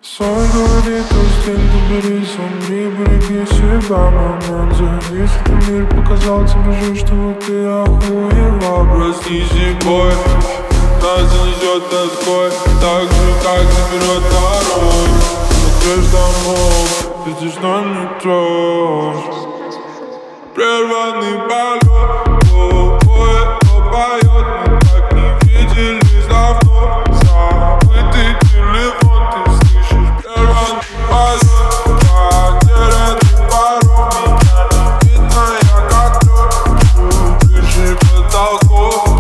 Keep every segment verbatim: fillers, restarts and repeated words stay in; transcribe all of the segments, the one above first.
Сон говорит, устель, доберись, умри, береги себя, момент завис. Этот мир показал тебе же, что ты охуела. Проснись, бой, нас занесет тоской, так же, как заберет народ. Смотришь домов, видишь на метро. Прерванный полет, о-ой, кто поет, мы так не виделись давно. Забытый телефон, ты слышишь прерванный полет. Потерянный паром, меня не видно, я как лед. Выше потолков,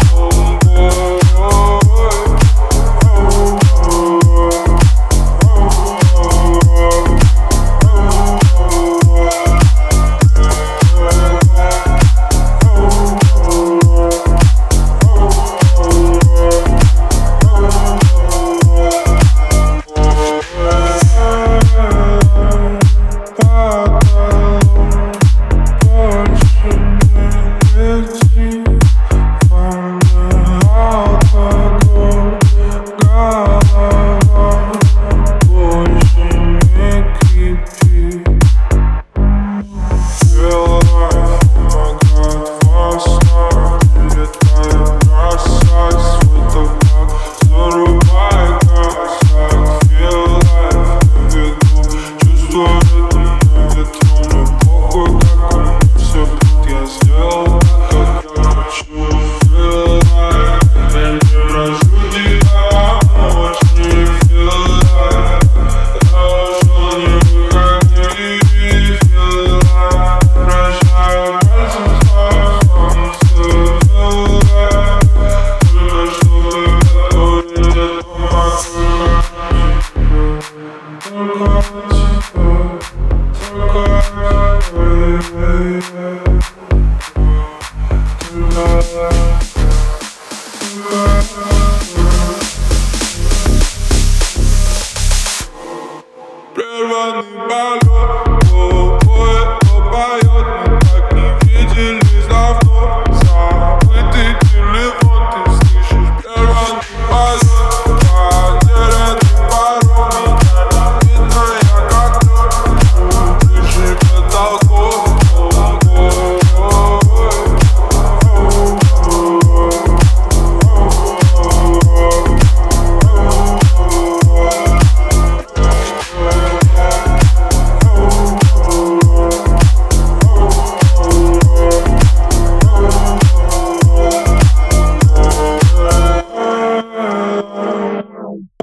прерванный полет.